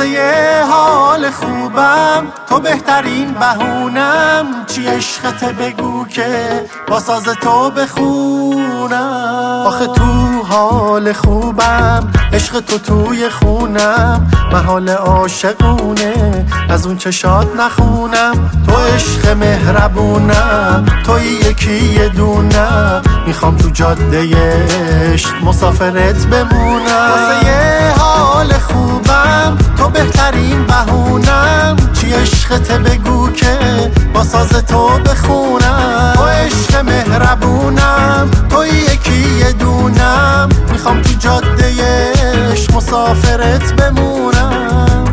واسه یه حال خوبم تو بهترین بهونم، چی عشقت بگو که با ساز تو بخونم. آخه تو حال خوبم، عشق تو توی خونم، محال عاشقونه از اون چشات نخونم. تو عشق مهربونم، توی یکی یه دونم، میخوام تو جاده عشق مسافرت بمونم. واسه یه حال خوبم تو بهترین بهونم، چی عشقت بگو که با ساز تو بخونم. تو عشق مهربونم، توی یکی یه دونم، میخوام تو جاده عشق مسافرت بمونم.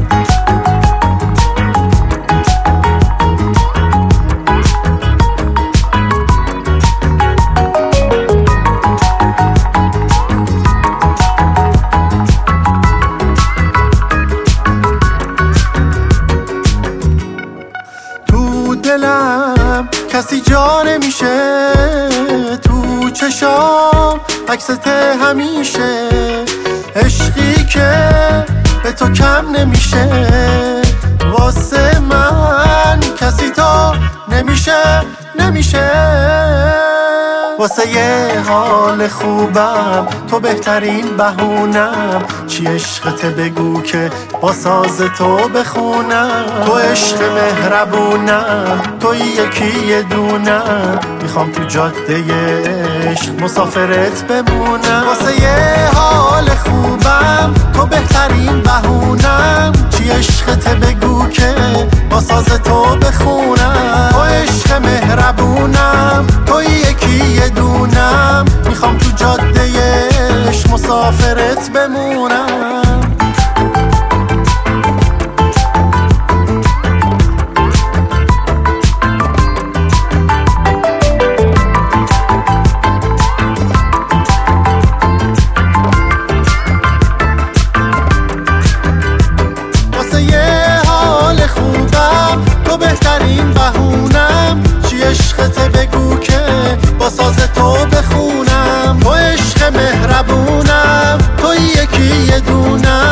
دلم کسی جا نمیشه، تو چشام عکست همیشه، عشقی که به تو کم نمیشه. واسه من کسی تو نمیشه. واسه یه حال خوبم تو بهترین بهونم، چی عشقت بگو که با ساز تو بخونم. تو عشق مهربونم، توی یکی یه دونم، میخوام تو جاده عشق مسافرت بمونم. واسه یه حال خوبم تو بهترین بهونم، چی عشقت بگو که با ساز تو بخونم. تو عشق مهربونم، توی یکی یه دونم، میخوام تو جاده عشق مسافرت بمونم. واسه یه حال خوبم تو بهترین بهونم، چی عشقت بگو که با ساز تو بخونم. تو عشق مهربونم، توی یکی یه دونم،